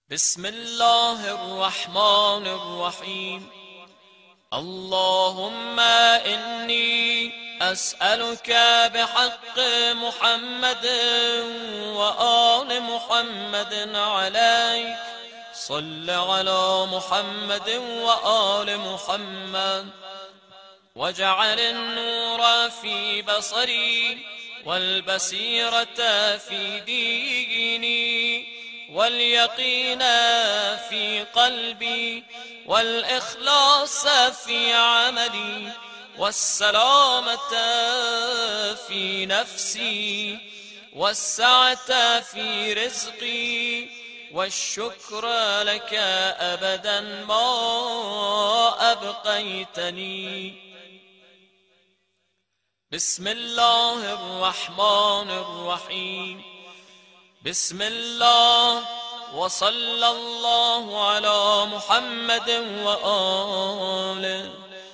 بسم الله الرحمن الرحيم. اللهم إني أسألك بحق محمد وآل محمد عليك صل على محمد وآل محمد واجعل النور في بصري والبصيرة في ديني واليقين في قلبي والإخلاص في عملي والسلامة في نفسي والسعة في رزقي والشكر لك أبدا ما أبقيتني. بسم الله الرحمن الرحيم. بسم الله وصلى الله على محمد وآله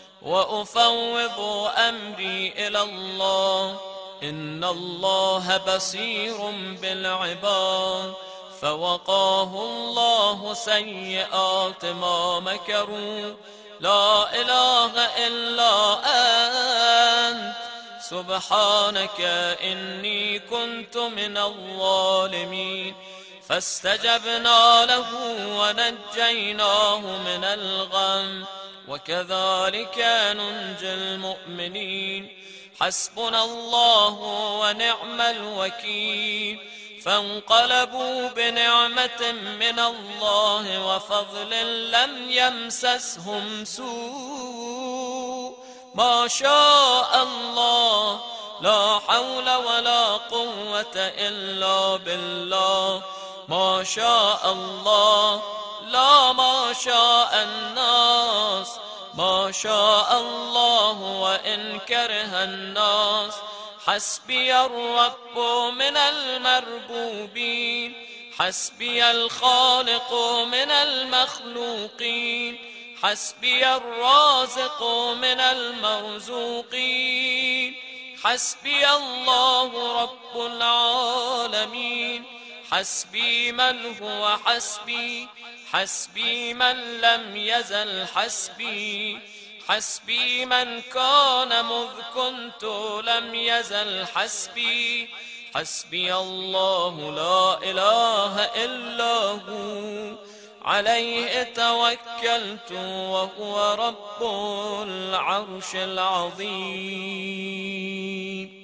وأفوض أمري إلى الله إن الله بصير بالعباد. فوقاه الله سيئات ما مكروا لا إله إلا أنت سبحانك إني كنت من الظالمين. فاستجبنا له ونجيناه من الغم وكذلك ننجي المؤمنين. حسبنا الله ونعم الوكيل. فانقلبوا بنعمة من الله وفضل لم يمسسهم سوء ما شاء الله لا حول ولا قوة إلا بالله. ما شاء الله لا ما شاء الناس. ما شاء الله وإن كره الناس. حسبي الرب من المربوبين. حسبي الخالق من المخلوقين. حسبي الرازق من المرزوقين. حسبي الله رب العالمين. حسبي من هو حسبي. حسبي من لم يزل حسبي. حسبي من كان مذ كنت لم يزل حسبي. حسبي الله لا إله إلا هو عليه توكلت وهو رب العرش العظيم.